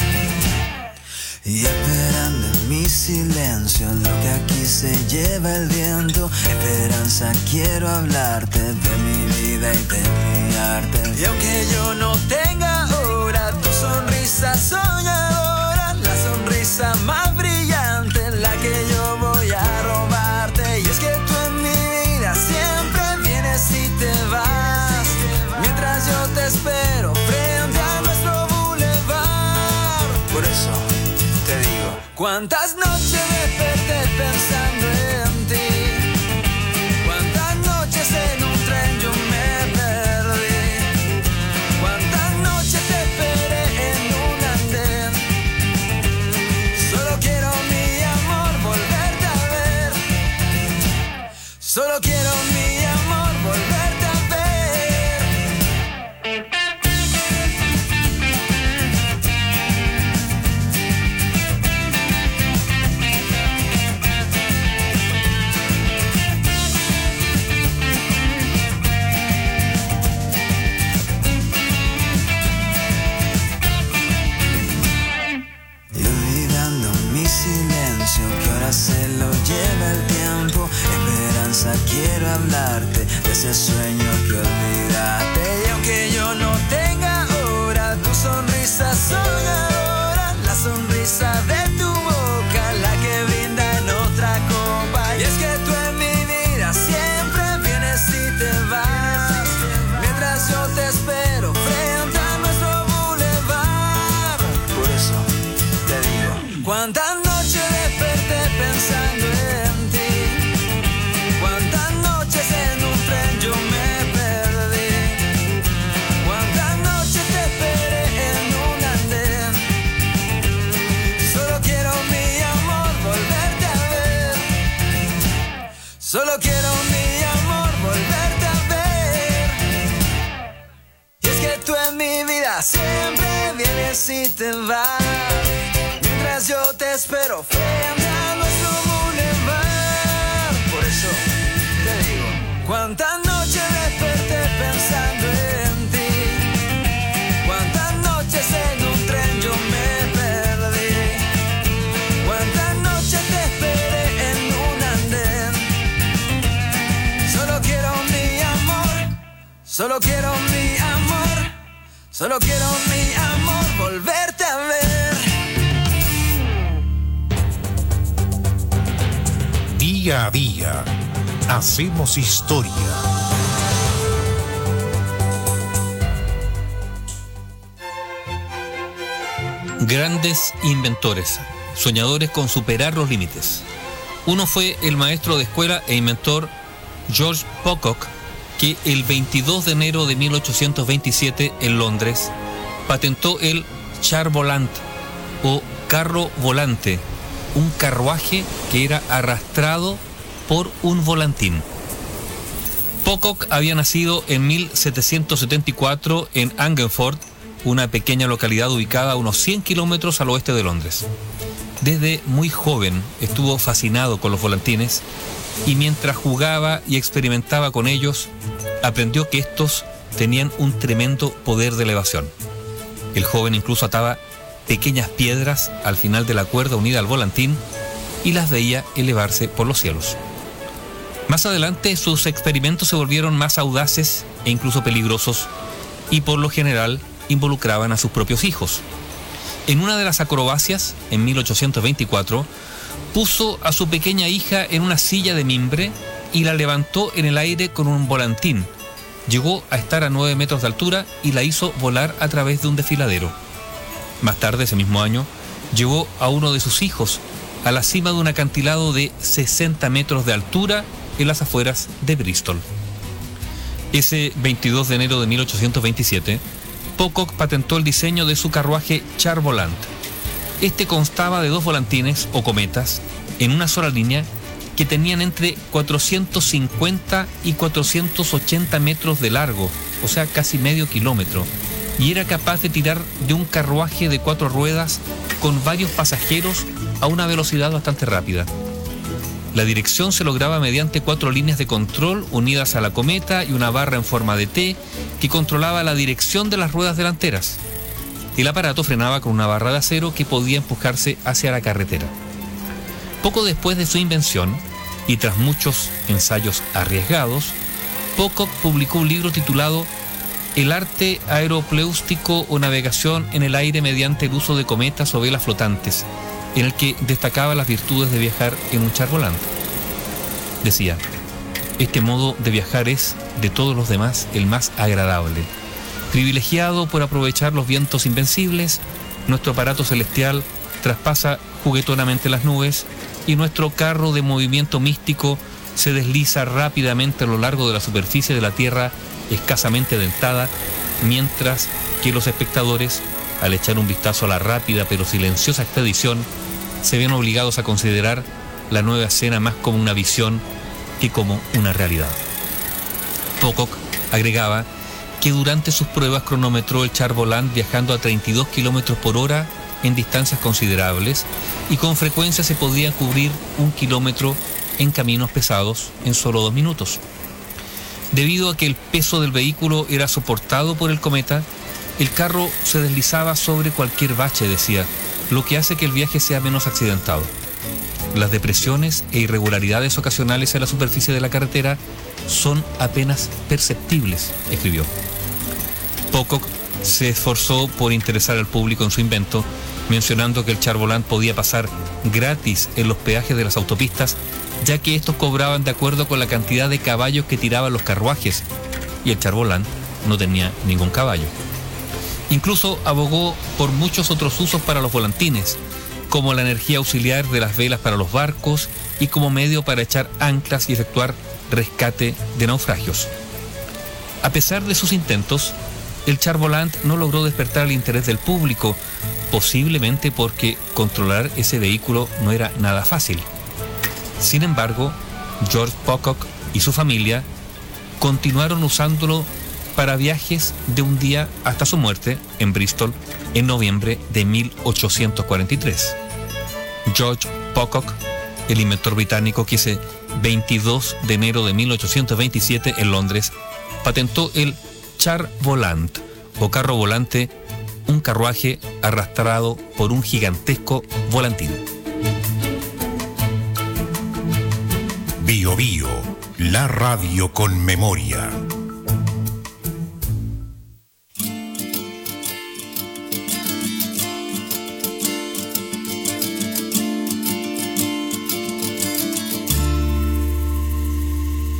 Y esperando en mi silencio lo que aquí se lleva el viento. Esperanza, quiero hablarte de mi vida y de mi arte. Y aunque yo no tenga ahora tu sonrisa soñadora, la sonrisa más brillante, la que yo voy a robarte. Y es que tú en mi vida siempre vienes y te vas, mientras yo te espero frente a nuestro bulevar. Por eso te digo, cuántas noches desperté pensando en ti, cuántas noches en un tren yo me perdí, cuántas noches te esperé en un andén. Solo quiero mi amor volverte a ver, solo quiero mi amor volverte a ver. Silencio que ahora se lo lleva el tiempo. Esperanza, quiero hablarte de ese sueño que olvidaste. Y aunque yo no tenga ahora tu sonrisa soñadora, la sonrisa de tu boca, la que brinda en otra copa. Y es que tú en mi vida siempre vienes y te vas, mientras yo te espero frente a nuestro bulevar. Por eso te digo, ¿cuántas pensando en ti? Cuántas noches en un tren yo me perdí, cuántas noches te esperé en un andén. Solo quiero mi amor volverte a ver, solo quiero mi amor volverte a ver. Y es que tú en mi vida siempre vienes y te vas, mientras yo te espero frente a nuestro bulevar. Por eso te digo, cuántas noches desperté pensando en ti, cuántas noches en un tren yo me perdí, cuántas noches te esperé en un andén. Solo quiero mi amor, solo quiero mi amor, solo quiero mi amor volverte a ver.
Día a día, hacemos historia.
grandes inventores, soñadores con superar los límites. Uno fue el maestro de escuela e inventor George Pocock, que el 22 de enero de 1827 en Londres patentó el char volant o carro volante, un carruaje que era arrastrado por un volantín. Pocock había nacido en 1774 en Angleford, una pequeña localidad ubicada a unos 100 kilómetros al oeste de Londres. Desde muy joven estuvo fascinado con los volantines y mientras jugaba y experimentaba con ellos, aprendió que estos tenían un tremendo poder de elevación. El joven incluso ataba pequeñas piedras al final de la cuerda unida al volantín y las veía elevarse por los cielos. Más adelante sus experimentos se volvieron más audaces e incluso peligrosos y por lo general involucraban a sus propios hijos. En una de las acrobacias, en 1824, puso a su pequeña hija en una silla de mimbre y la levantó en el aire con un volantín. Llegó a estar a 9 metros de altura y la hizo volar a través de un desfiladero. Más tarde, ese mismo año, llevó a uno de sus hijos a la cima de un acantilado de 60 metros de altura en las afueras de Bristol. Ese 22 de enero de 1827, Pocock patentó el diseño de su carruaje char volant. Este constaba de 2 volantines o cometas en una sola línea que tenían entre 450 y 480 metros de largo, o sea, casi medio kilómetro, y era capaz de tirar de un carruaje de 4 ruedas con varios pasajeros a una velocidad bastante rápida. La dirección se lograba mediante 4 líneas de control unidas a la cometa y una barra en forma de T que controlaba la dirección de las ruedas delanteras. El aparato frenaba con una barra de acero que podía empujarse hacia la carretera. Poco después de su invención, y tras muchos ensayos arriesgados, Pocock publicó un libro titulado El arte aeropléustico o navegación en el aire mediante el uso de cometas o velas flotantes, en el que destacaba las virtudes de viajar en un char volante. Decía: este modo de viajar es, de todos los demás, el más agradable. Privilegiado por aprovechar los vientos invencibles, nuestro aparato celestial traspasa juguetonamente las nubes y nuestro carro de movimiento místico se desliza rápidamente a lo largo de la superficie de la Tierra escasamente dentada, mientras que los espectadores, al echar un vistazo a la rápida pero silenciosa expedición, se ven obligados a considerar la nueva escena más como una visión que como una realidad. Pocock agregaba que durante sus pruebas cronometró el char volant viajando a 32 kilómetros por hora en distancias considerables y con frecuencia se podía cubrir 1 kilómetro en caminos pesados en solo 2 minutos. Debido a que el peso del vehículo era soportado por el cometa, el carro se deslizaba sobre cualquier bache, decía, lo que hace que el viaje sea menos accidentado. Las depresiones e irregularidades ocasionales en la superficie de la carretera son apenas perceptibles, escribió. Pocock se esforzó por interesar al público en su invento, mencionando que el char volant podía pasar gratis en los peajes de las autopistas, ya que estos cobraban de acuerdo con la cantidad de caballos que tiraban los carruajes, y el char volant no tenía ningún caballo. Incluso abogó por muchos otros usos para los volantines, como la energía auxiliar de las velas para los barcos y como medio para echar anclas y efectuar rescate de naufragios. A pesar de sus intentos, el char volant no logró despertar el interés del público, posiblemente porque controlar ese vehículo no era nada fácil. Sin embargo, George Pocock y su familia continuaron usándolo para viajes de un día hasta su muerte en Bristol en noviembre de 1843. George Pocock, el inventor británico que ese 22 de enero de 1827 en Londres patentó el char volant o carro volante, un carruaje arrastrado por un gigantesco volantín.
Bio Bio, la radio con memoria.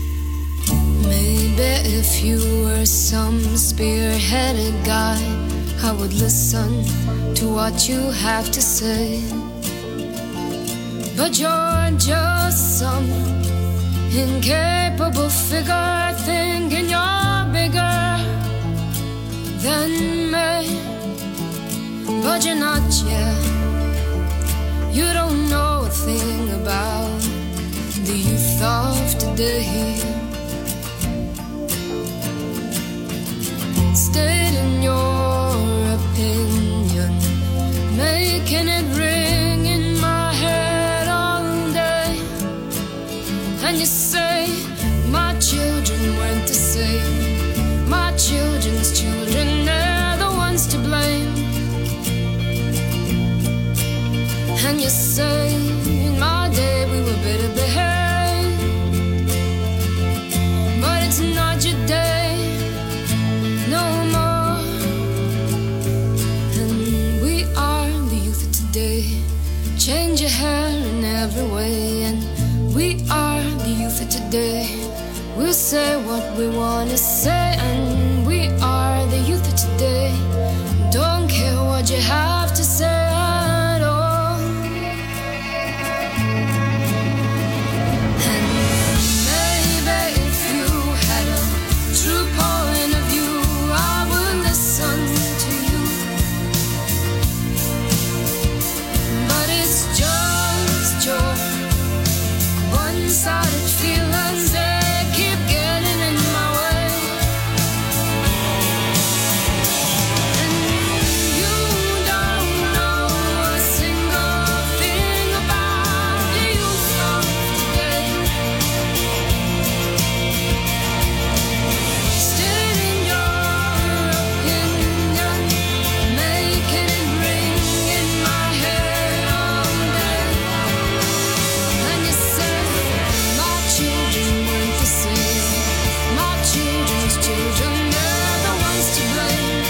If you were some spearheaded guy
I would listen to what you have to say. But you're just some incapable figure, thinking you're bigger than me. But you're not yet. You don't know a thing about the youth of today. Stating your opinion, making it ring in my head all day. And you say my children went to say, my children's children, they're the ones to blame. And you say in my day we were better behaved, but it's not your day no more. And we are the youth of today. Change your hair in every way. And we are the youth of today. We'll say what we want to say. And we are the youth of today. Don't care what you have to say at all. And maybe if you had a true point of view, I would listen to you. But it's just your one-sided feelings, they keep getting in my way. And you don't know a single thing about the youth of today. Stating your opinion, making it ring in my head all day. And you say my children went to say, my children's children, they're the ones to blame.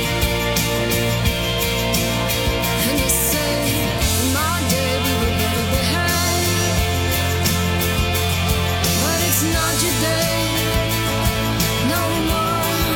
And you say in my day we were better behaved, but it's not your day no more.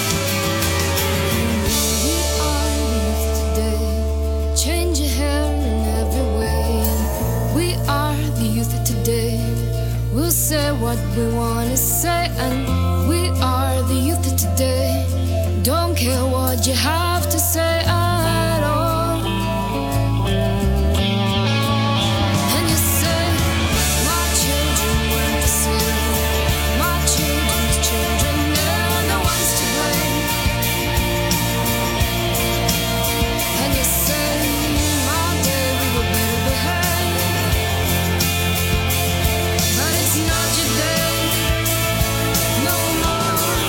We are the youth today. Change your hair in every way. We are the youth of today. We'll say what we want to say. And we are the youth of today. Don't care what you have to say at all. And you say my children went to say, my children's children, they're the ones to blame. And you say my day we were better behaved, but it's not your day no more.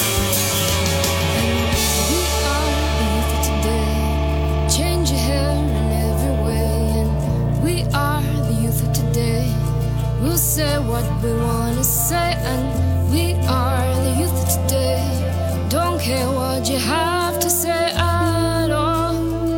And we are the youth of today. Change your hair in every way. And we are the youth of today. We'll say what we want to say. And we are the youth of today. Don't care what you have to say at all.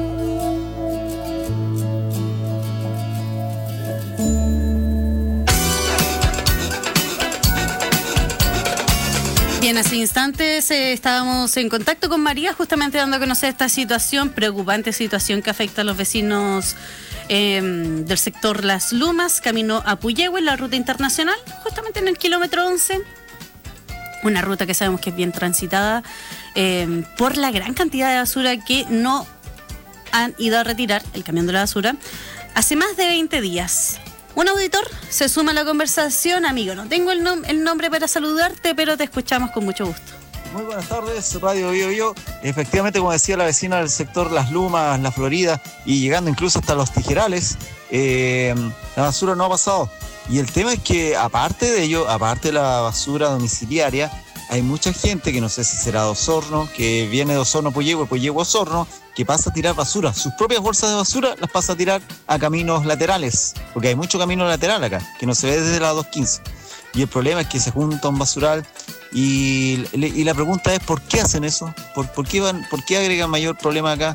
Bien, hace instantes estábamos en contacto con María, justamente dando a conocer esta situación, preocupante situación que afecta a los vecinos del sector Las Lumas, camino a Puyehue, en la ruta internacional, justamente en el kilómetro 11. Una ruta que sabemos que es bien transitada por la gran cantidad de basura que no han ido a retirar el camión de la basura hace más de 20 días. Un auditor se suma a la conversación. Amigo, no tengo el nombre para saludarte, pero te escuchamos con mucho gusto.
Muy buenas tardes, Radio Bio Bio. Efectivamente, como decía la vecina del sector Las Lumas, La Florida, y llegando incluso hasta Los Tijerales, la basura no ha pasado. Y el tema es que, aparte de ello, aparte de la basura domiciliaria, hay mucha gente que no sé si será de Osorno, que viene de Osorno a Puyehue, Puyehue a Osorno, que pasa a tirar basura. Sus propias bolsas de basura las pasa a tirar a caminos laterales, porque hay mucho camino lateral acá, que no se ve desde la 215. Y el problema es que se junta un basural y la pregunta es ¿por qué hacen eso? ¿Por qué agregan mayor problema acá?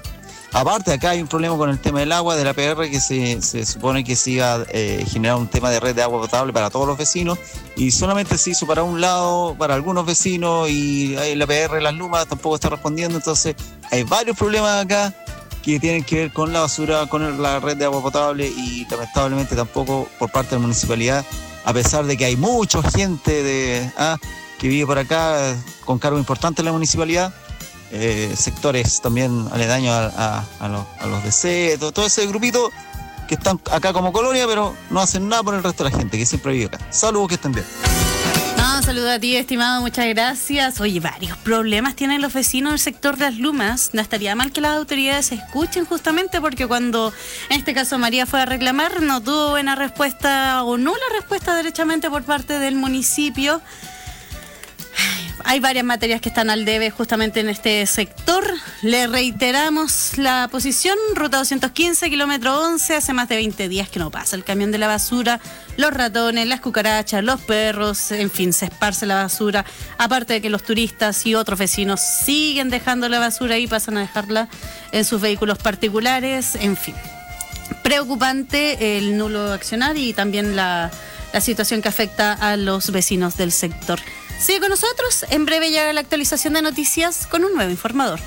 Aparte, acá hay un problema con el tema del agua, de la APR, que se supone que se iba a generar un tema de red de agua potable para todos los vecinos, y solamente se hizo para un lado, para algunos vecinos, y la APR, Las Lumas, tampoco está respondiendo. Entonces hay varios problemas acá que tienen que ver con la basura, con la red de agua potable, y lamentablemente tampoco por parte de la municipalidad, a pesar de que hay mucha gente que vive por acá con cargo importante en la municipalidad, sectores también aledaños a los DC, todo ese grupito que están acá como colonia, pero no hacen nada por el resto de la gente que siempre vive acá. Saludos, que estén bien.
Saludos a ti, estimado, muchas gracias. Oye, varios problemas tienen los vecinos del sector de Las Lumas. No estaría mal que las autoridades escuchen, justamente porque cuando en este caso María fue a reclamar, no tuvo buena respuesta o nula respuesta derechamente por parte del municipio. Hay varias materias que están al debe justamente en este sector. Le reiteramos la posición: ruta 215, kilómetro 11, hace más de 20 días que no pasa el camión de la basura, los ratones, las cucarachas, los perros, en fin, se esparce la basura. Aparte de que los turistas y otros vecinos siguen dejando la basura ahí, pasan a dejarla en sus vehículos particulares, en fin. Preocupante el nulo accionar y también la situación que afecta a los vecinos del sector. Sigue con nosotros, en breve llega la actualización de noticias con un nuevo informador.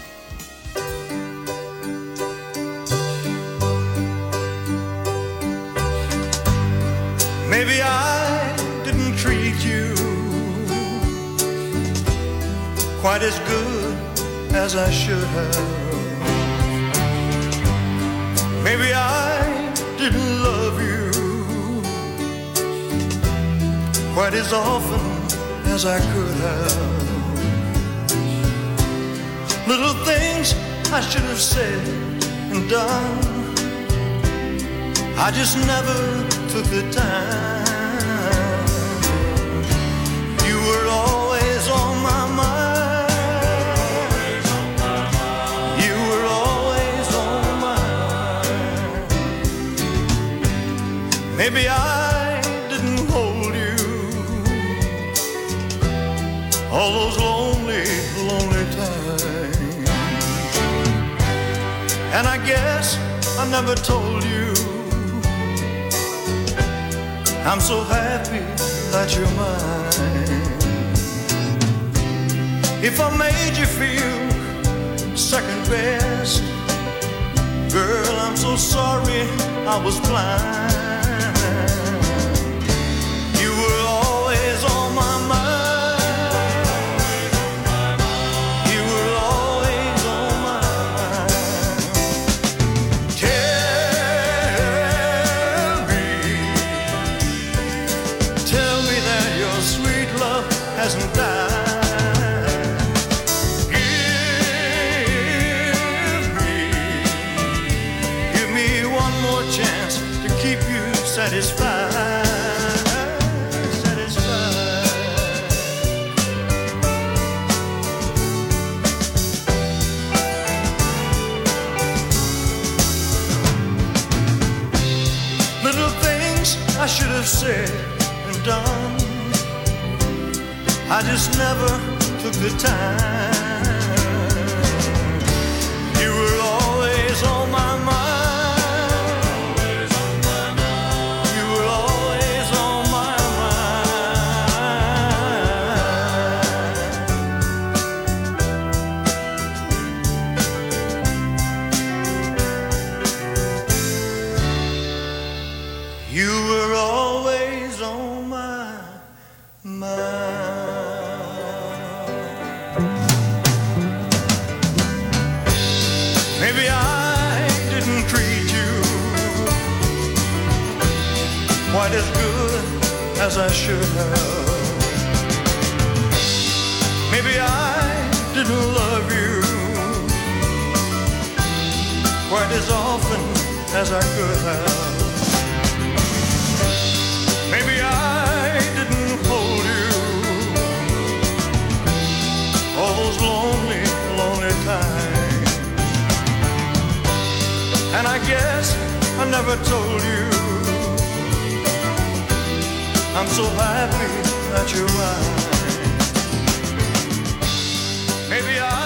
Maybe I didn't treat you quite as good as I should have. Maybe I didn't love you quite as often as I could have. Little things I should have said and done, I just never took the time. You were always on my mind. You were always on my mind. Maybe I didn't hold you all those lonely, lonely times. And I guess I never told you I'm so happy that you're mine. If I made you feel second best, girl, I'm so sorry I was blind. You were always on my mind. Hasn't died. Give me one more chance to keep you satisfied. Little things I should have said and done, I just never took the time. You were always on my mind. You were always on my mind. You were always on my mind. Maybe I didn't treat you quite as good as I should have. Maybe I didn't love you quite as often as I could have. Maybe I didn't hold you all those lonely, lonely times. And I guess I never told you I'm so happy that you're mine. Maybe I